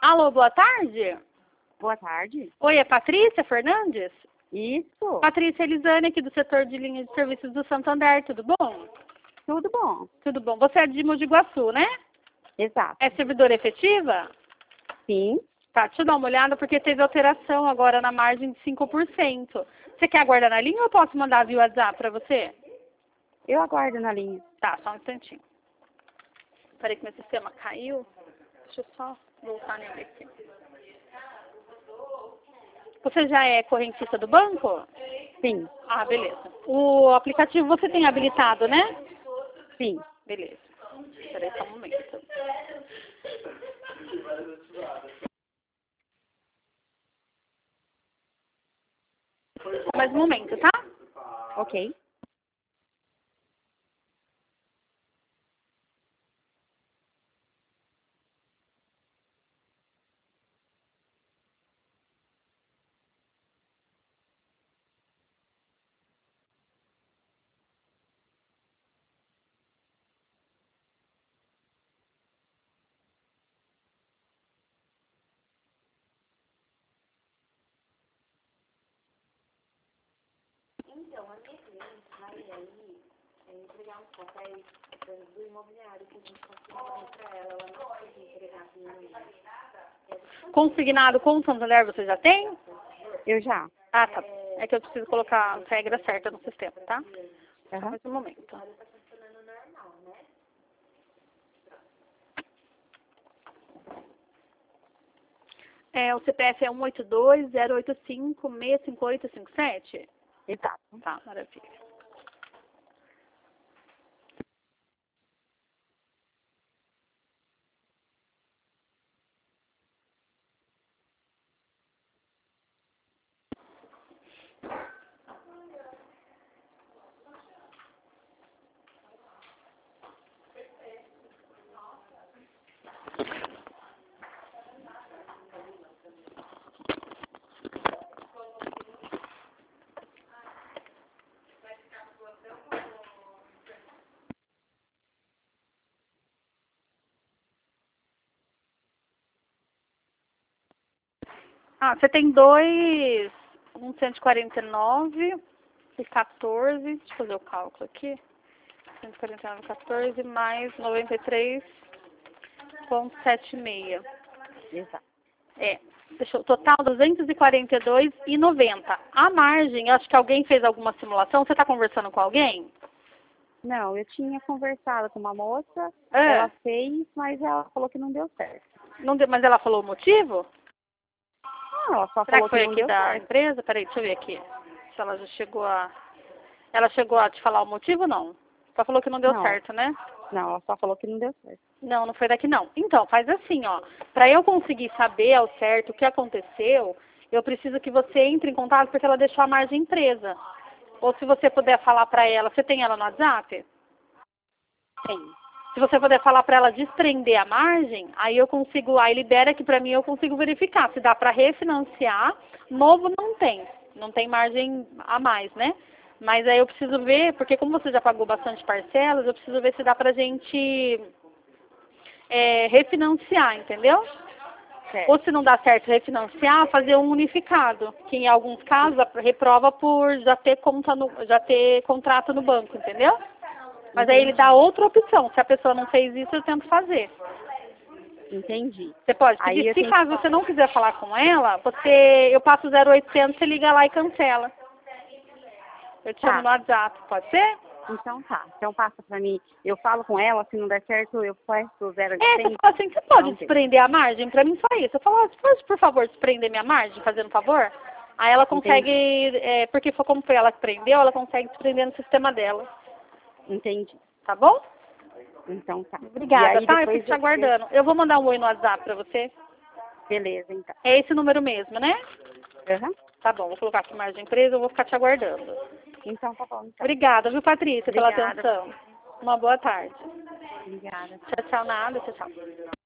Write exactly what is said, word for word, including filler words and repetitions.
Alô, boa tarde. Boa tarde. Oi, é Patrícia Fernandes? Isso. Patrícia Elisane, aqui do setor de linha de serviços do Santander, tudo bom? Tudo bom. Tudo bom. Você é de Mogi Guaçu, né? Exato. É servidora efetiva? Sim. Tá, deixa eu dar uma olhada porque teve alteração agora na margem de cinco por cento. Você quer aguardar na linha ou eu posso mandar via WhatsApp para você? Eu aguardo na linha. Tá, só um instantinho. Peraí que meu sistema caiu. Deixa eu só voltar nele aqui. Você já é correntista do banco? Sim. Ah, beleza. O aplicativo você tem habilitado, né? Sim. Beleza. Espera aí só um momento. Mais um momento, tá? Ok. Então, a minha cliente vai aí é, entregar uns papéis do imobiliário que a gente conseguiu para ela. Ela não pode entregar aqui no momento. Consignado com o Santander você já tem? Eu já. Ah, tá. É que eu preciso colocar a regra certa no sistema, tá? Só Uhum. mais um momento. Está funcionando normal, né? É, o C P F é um oito dois, zero oito cinco, seis cinco oito cinco sete? Exato. Tá, maravilha. Ah, você tem dois, um cento e quarenta e nove e quatorze, deixa eu fazer o cálculo aqui, cento e quarenta e nove e quatorze mais noventa e três vírgula setenta e seis. Exato. É, deixa eu, total duzentos e quarenta e dois reais e noventa centavos. A margem, acho que alguém fez alguma simulação, você está conversando com alguém? Não, eu tinha conversado com uma moça, É. ela fez, mas ela falou que não deu certo. Não deu, mas ela falou o motivo? Ah, ela só Será falou que foi que não aqui deu da certo. empresa? Peraí, deixa eu ver aqui. Se ela já chegou a... Ela chegou a te falar o motivo ou não? Só falou que não deu Não. certo, né? Não, ela só falou que não deu certo. Não, não foi daqui não. Então, faz assim, ó. Para eu conseguir saber ao certo o que aconteceu, eu preciso que você entre em contato porque ela deixou a margem presa. Ou se você puder falar para ela, você tem ela no WhatsApp? Tem. Se você puder falar para ela desprender a margem, aí eu consigo, aí libera aqui para mim, eu consigo verificar se dá para refinanciar. Novo não tem, não tem margem a mais, né? Mas aí eu preciso ver, porque como você já pagou bastante parcelas, eu preciso ver se dá pra gente é, refinanciar, entendeu? Certo. Ou se não dá certo refinanciar, fazer um unificado, que em alguns casos a- reprova por já ter conta no, já ter contrato no banco, entendeu? Mas aí ele dá outra opção. Se a pessoa não fez isso, eu tento fazer. Entendi. Você pode Aí pedir. eu Se tenho caso você não quiser falar com ela, você, eu passo o zero oitocentos, você liga lá e cancela. Eu te Tá. chamo no WhatsApp, pode ser? Então tá. Então passa pra mim. Eu falo com ela, se não der certo, eu faço o zero É, você oitocentos. fala assim, você pode Não tem. desprender a margem? Pra mim só isso. Eu falo, ah, você pode, por favor, desprender minha margem, fazendo um favor? Aí ela consegue, é, porque foi como foi ela que prendeu, ela consegue desprender no sistema dela. Entendi. Tá bom? Então tá. E Obrigada, aí tá? Eu depois fico te eu, eu... aguardando. Eu vou mandar um oi no WhatsApp pra você. Beleza, então. É esse número mesmo, né? Aham. Tá bom, vou colocar aqui margem empresa, eu vou ficar te aguardando. Então tá bom, então. Obrigada, viu, Patrícia, pela Obrigada. atenção. Uma boa tarde. Obrigada. Tchau, tchau, nada, tchau, tchau.